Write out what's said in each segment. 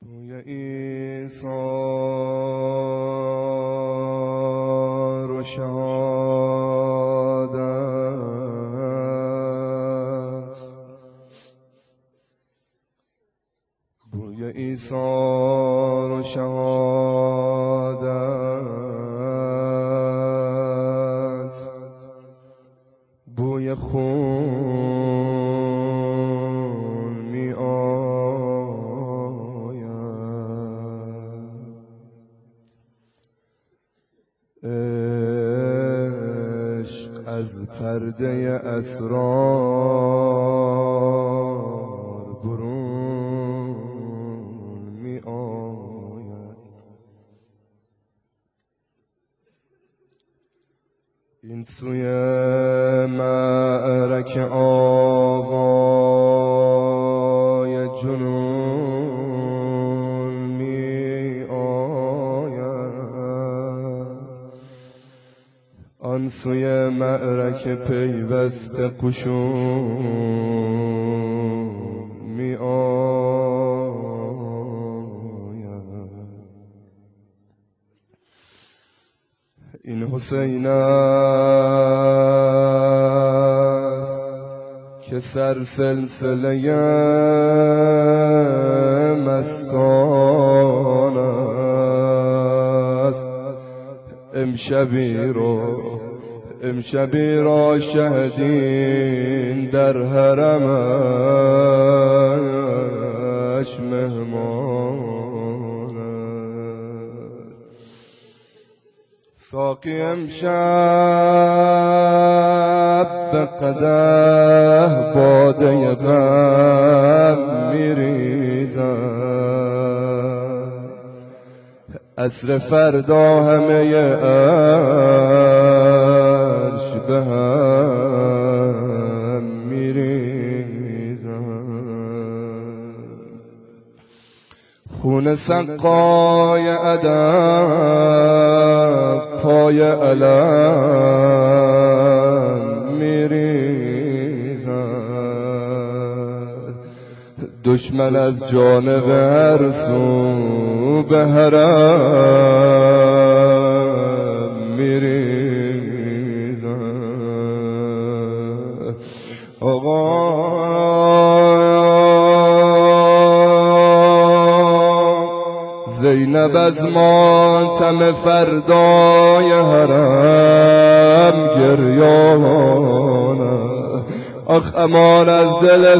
بوی ایثار و شهادت، بوی ایثار و شهادت، بوی خون می عشق از پرده اسرار برون می آید. این سوی معرک آوای جنون می آید، آن سوی معرک پیوسته قشون می آید. این حسین است که سر سلسله مستان است. امشبی را شهدین در حرمش مهمان است. ساقی امشب به قدح باده غم میریزد، عصر فردا همه عرش به هم میریزد. خون سقای ادب پای علم میریزد. دشمن از جانب هر سو به حرم میریزد. آقا زینب از ماتم فردای حرم گریانه. آخ امان از دل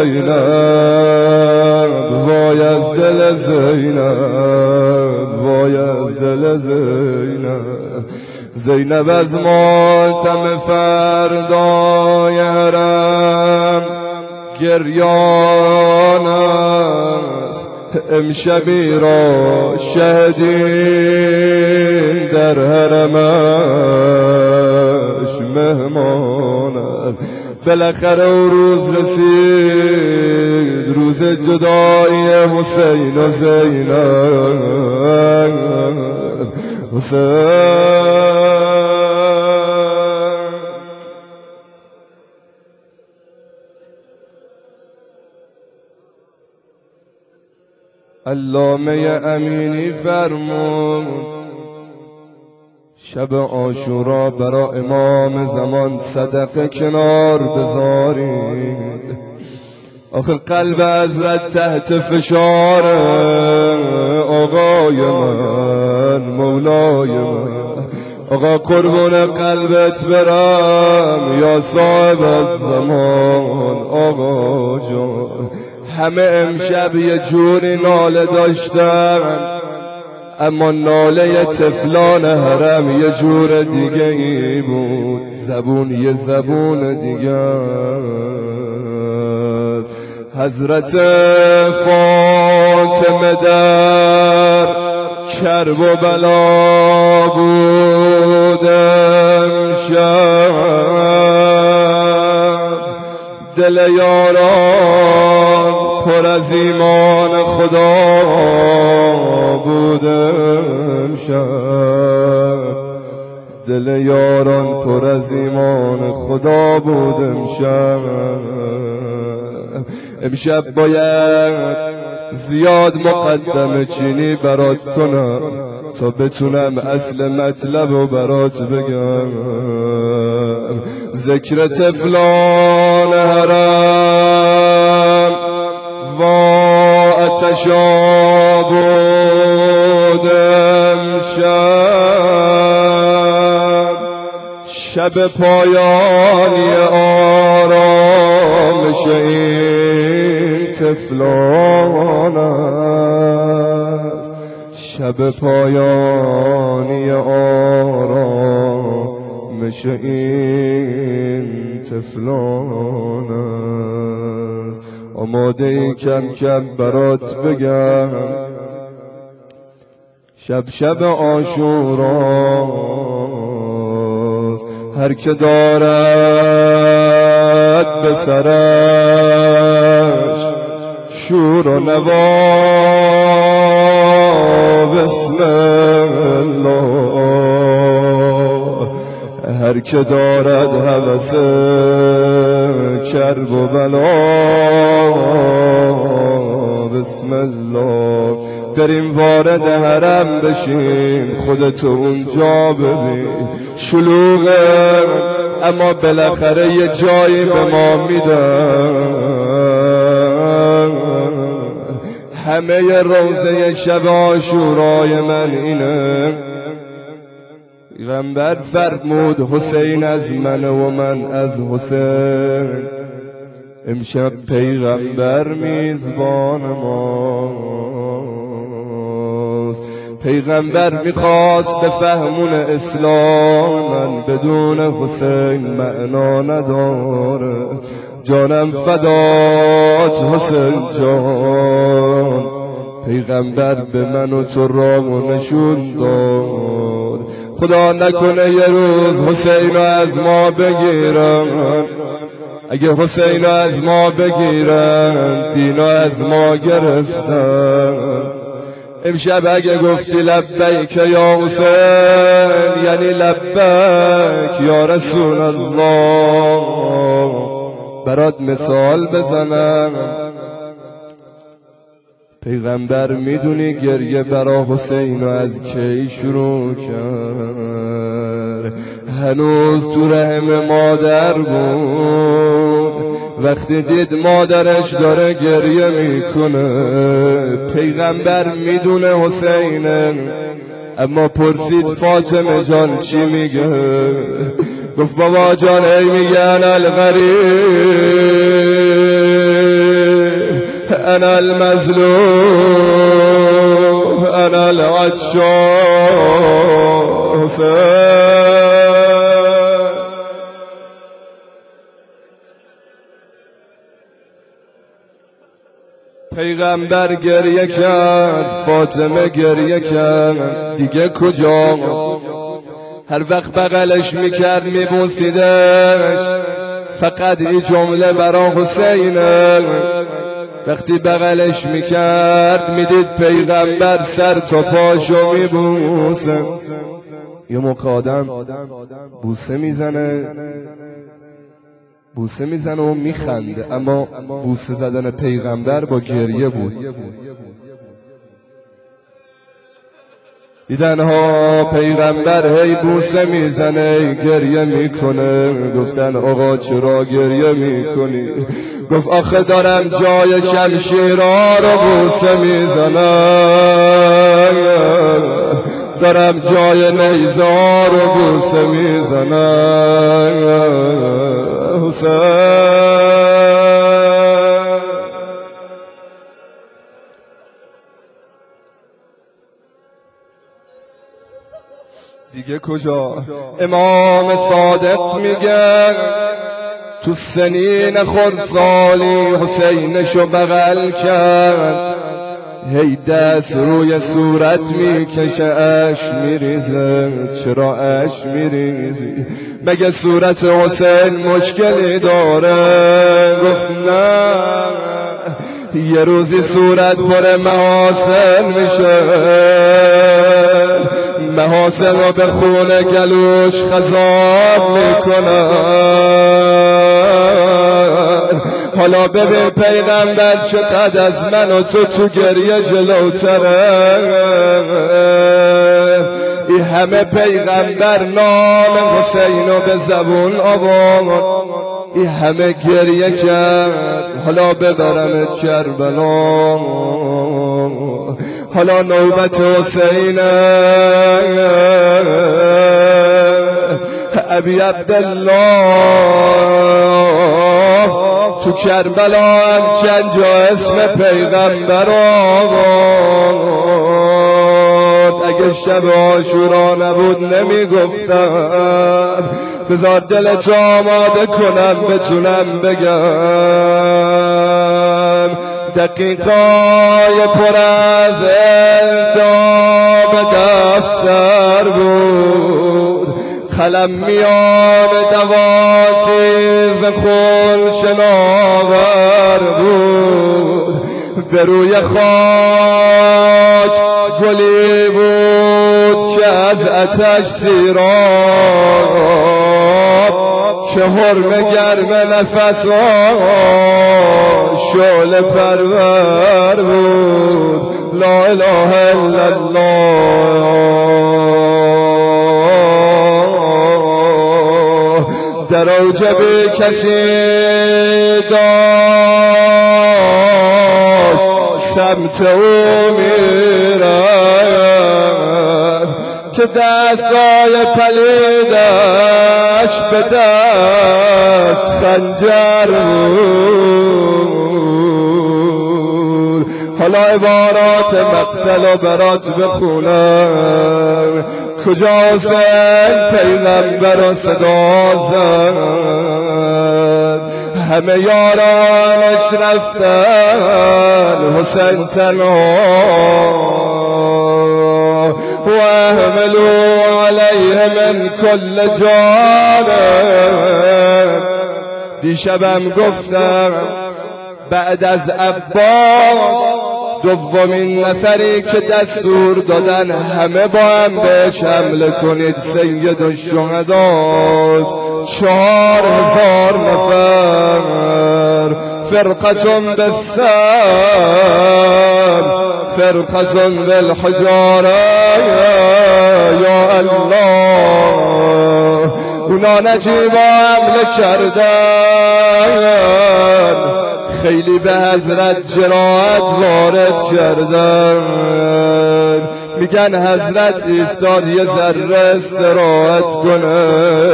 زینب، وای از دل زینب، وای از دل زینب. زینب از ماتم فردای حرم گریان است. امشبی را شهدین در حرمش مهمان است. بالاخره او روز رسید، روز جدایی حسین و زینب. حسین علامه امینی فرمود شب عاشورا برا امام زمان صدقه کنار بذارید. آخه قلب حضرت تحت فشار. آقای من، مولای من، آقا قربون قلبت برم یا صاحب الزمان. آقا جان همه امشب یه جوری ناله داشتن، اما ناله طفلان حرم یه جور دیگه ای بود. زبون یه زبون دیگه. حضرت فاطمه در کرب و بلا بود امشب. دل یاران پر از ایمان خدا بود امشب. دل یاران پر از ایمان خدا بود امشب. امشب باید زیاد مقدم چینی برات کنم تا بتونم اصل مطلب رو برات بگم. ذکر طفلان حرم و آتشا بودم شب پایانی آرامش این طفلان است. شب پایانی آرامش این طفلان است. آماده کم کم برات بگم شب عاشوراست. هر که دارد به سرش شور و نوا بسم الله، هر که دارد هوس کرب و بلا بسم الله. بریم وارد حرم بشیم، خودتو اونجا ببین. شلوغه اما بالاخره یه جایی به ما میدن. همه روزه شب عاشورای من اینه. پیغمبر فرمود حسین از من و من از حسین. امشب پیغمبر میزبان ماست. پیغمبر میخواست به فهمون اسلام من بدون حسین معنا نداره. جانم فدات حسین جان. پیغمبر به من و تو راه نشون داد. خدا نکنه یه روز حسین از ما بگیرن. اگه حسین از ما بگیرن دینو از ما گرفتن. امشب اگه گفتی لبیک یا حسین یعنی لبیک یا رسول الله. برات مثال بزنم. پیغمبر میدونی گریه برا حسین از کی شروع کرد؟ هنوز تو رحم مادر بود. وقتی دید مادرش داره گریه میکنه پیغمبر میدونه حسینه. اما پرسید فاطمه جان چی میگه؟ گفت بابا جان ای میگن الغریب انا المظلوم انا العطشان. پیغمبر گریه کرد، فاطمه گریه کرد، دیگه کجا؟ هر وقت بغلش میکرد میبوسیدش. فقط این جمله برا حسینه. وقتی بغلش میکرد میدید پیغمبر سر تا پاشو میبوسه. یه موقع آدم بوسه میزنه و میخنده، اما بوسه زدن پیغمبر با گریه بود. دیدن ها پیغمبر هی بوسه میزنه گریه میکنه. گفتن آقا چرا گریه میکنی؟ گفت آخه دارم جای شمشیرها رو بوسه میزنم، دارم جای نیزه ها رو بوسه میزنم. حسین دیگه کجا؟ امام صادق میگه تو سنین خردسالی حسینشو بغل کرد. هی دست روی صورت میکشه اش میریزه. چرا اش میریزی؟ مگه صورت حسین مشکلی داره؟ گفت نه، یه روزی صورت پر محاسن میشه. محاسن رو به خون گلوش خضاب میکنن. حالا ببین پیغمبر چقدر از من و تو گریه جلوتره. این همه پیغمبر نام حسینو به زبون آورد، این همه گریه کرد، حالا ببرم کربلا، حالا نوبت حسینه. ابی عبدالله تو کربلا هم چند جا اسم پیغمبر آورد. اگه شب عاشورا نبود نمیگفتم، بذار دلت آماده کنم بتونم بگم. دقیقای پر از التهاب دفتر بود، قلم میان دواتیز خون شناور بود. به روی خاک گلی بود که از آتش سیراب، که حرم گرم نفس شعله پرور بود. لا اله الا الله. در اوج به کسی داشت سمت او میرد، که دستای پلیدش به دست خنجر بود. حالا عبارات مقتل و برات بخونم. کجا حسین پیغمبر و صدا زد، همه یارانش رفتن، حسین تنها. و احملوا علیه من کل جانب. دیشبم گفتم بعد از عباس دومین نفری که دستور دادن همه با هم بهش حمله کنید سید الشهداست. 4000 نفر، فرقة بالسم فرقة بالحجاره. یا الله، اونا نجیبا حمله کردن، خیلی به حضرت جراحت وارد کردن. میگن حضرت ایستاد یه ذره استراحت کنه.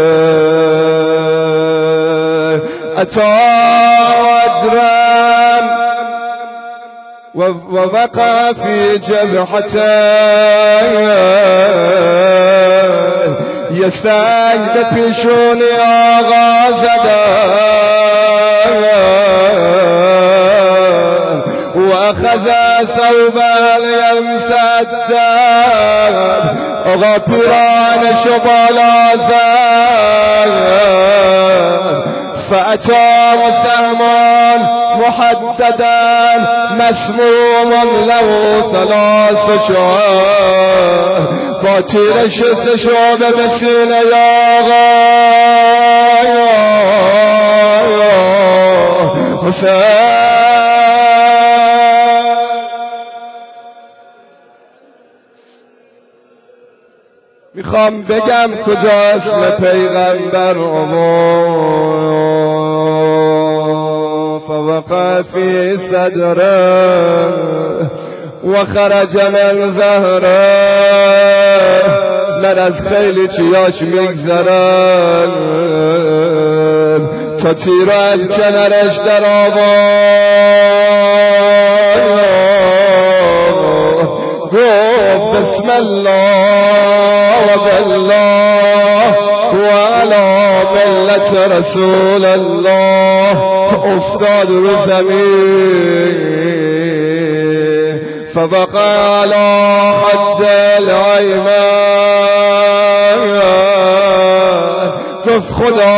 اتا اجرم و وقع فی جبهته. یه سنگ به پیشونی آقا زدن و اخذ ثوب یمسدد. آقا پیرانشو بالا زد. فأتى مسلمان محددا مسموم له 3 شعب. با تیر شست شعبه به سینه آقا حسین. میخوام بگم کجا اسم پیغمبر آورد. فوقع فی صدره و خرج من ظهره. من از خیلی چیاش میگذرم تا تیر از کنرش در آورد. گفت بسم الله و بالله و علی ملت رسول الله. افتاد رو زمین. فوقع على حد الایمان. گفت خدا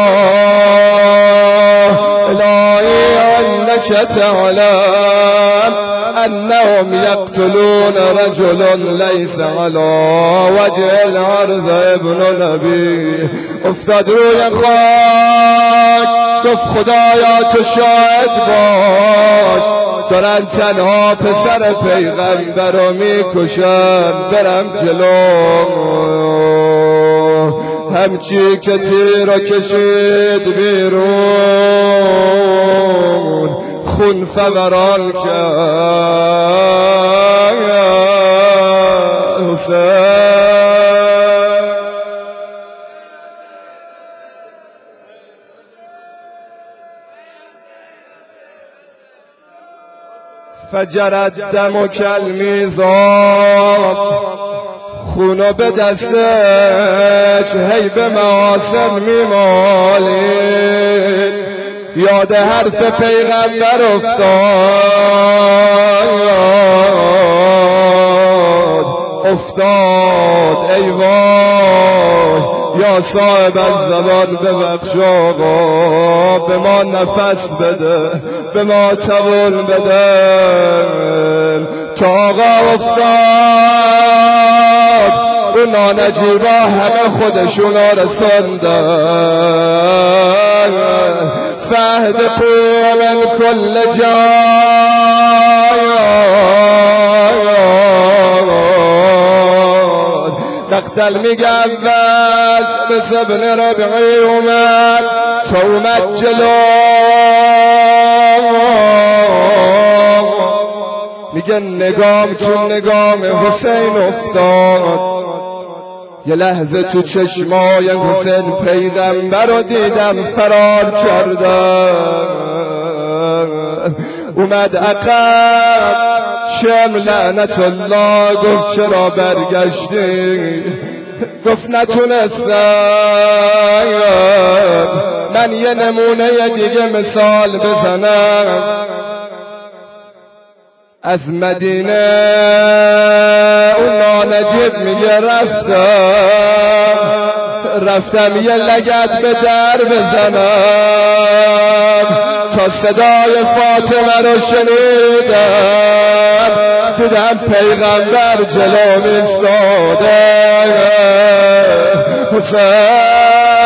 الهی انک تعلم انهم یقتلون رجل لیس على وجه الارض ابن نبی. افتاد روی خاک گفت خدایا تو شاهد باش دارن تنها پسر پیغمبر رو میکشن، برم جلو همچی که تیر رو کشید بیرون خون فوران کرد حسین. فجرت دم کالمیزاب خونو به دستش هی به محاسن میمالید، یاد حرف پیغمبر افتاد ای وای یا صاحب از زبان ببخش آقا، به ما نفس بده، به ما طول بده. تا آقا افتاد اونا نجیبا همه خودشون رسوندن، فهد من کل جای مقتل میگه اول بس ابن ربعی اومد تا اومد جلو، میگه نگام تو نگام حسین افتاد، یه لحظه تو چشمای حسین پیغمبر رو دیدم فرار کردم. اومد عقب شم لعنت الله گفت چرا برگشتی؟ گفت نتونستم من یه نمونه دیگه مثال بزنم. از مدینه اون نانجیب میگه رفتم یه لگد به در بزنم تا صدای فاطمه رو شنیدم، دیدم پیغمبر جلو میستاده حسین.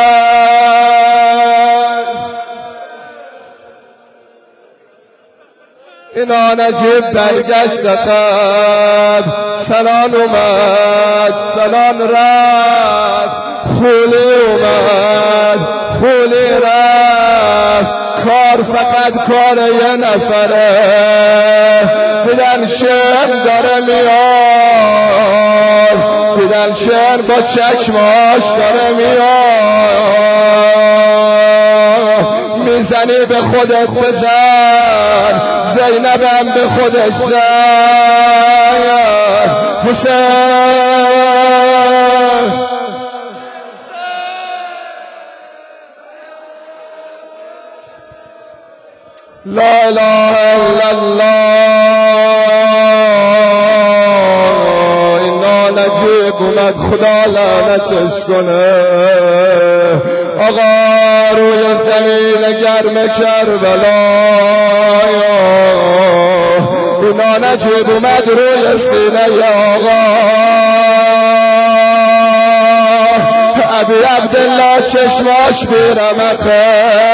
اینا نجیب برگشت قد سنان اومد سنان رفت، خولی اومد خولی رفت، کار فقط کار یه نفره. دیدن شن داره میاد، دیدن شن با چشماش داره میاد، میزنی به خودت بزن، زینبم به خودش زن حسین. لا اله الا الله. اینا نجیب اومد خدا لعنتش کنه، آقا روی زمین گرم کربلا. اینا نجیب اومد روی سینه آقا، ابی عبدالله چشماش بیرمخه،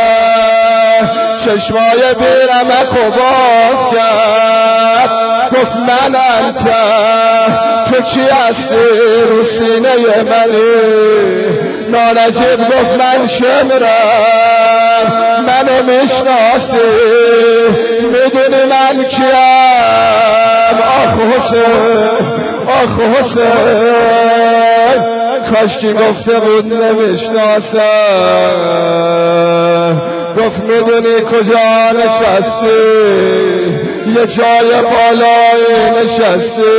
چشمای بیرمخو باز کرد، گفت من انت تو کی هستی رو سینه منی؟ نانجیب گفت من شمرم، منو میشناسی میدونی من کیم؟ آخ حسین آخ حسین، کاشکی گفته بود نمیشناسم. گفت میدونی کجا نشستی؟ یه جای بالایی نشستی،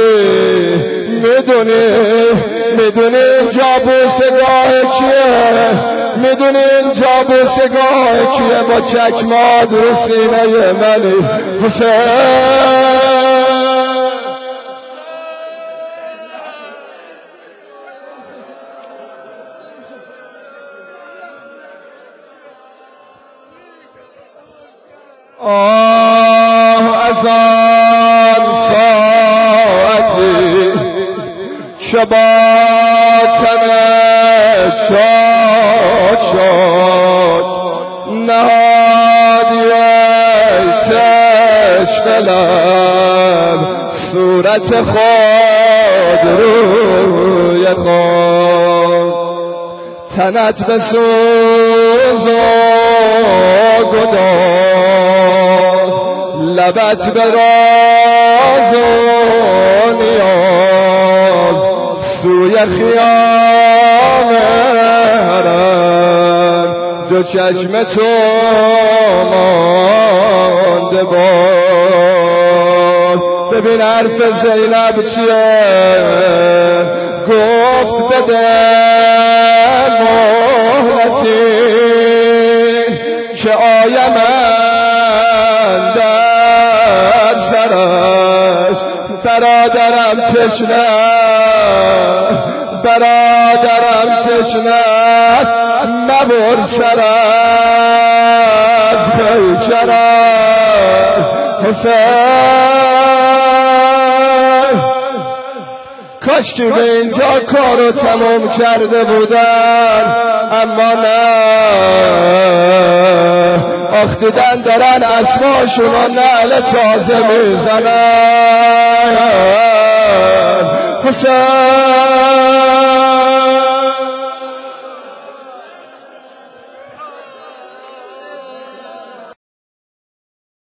میدونی اینجا بوسگاه کیه؟ میدونی اینجا بوسگاه کیه؟ با چکمات رو سینه منی حسین. از آن ساعتی که باطن چاک شد نهاد دلم صورت خود روی خود تنت به سوز و گداز لبت به راز و نیاز سوی خیام حرم دو چشم تو مانده باز ببین حرف زینب چیه گفت بده مهلتی که آیم من در سرش برادرم تشنه است مبر سر از پیکرش حسین کاش که به اینجا کارو تمام کرده بودن اما نه آخ دیدن دارن اسماشون رو نعل تازه میزنن حسین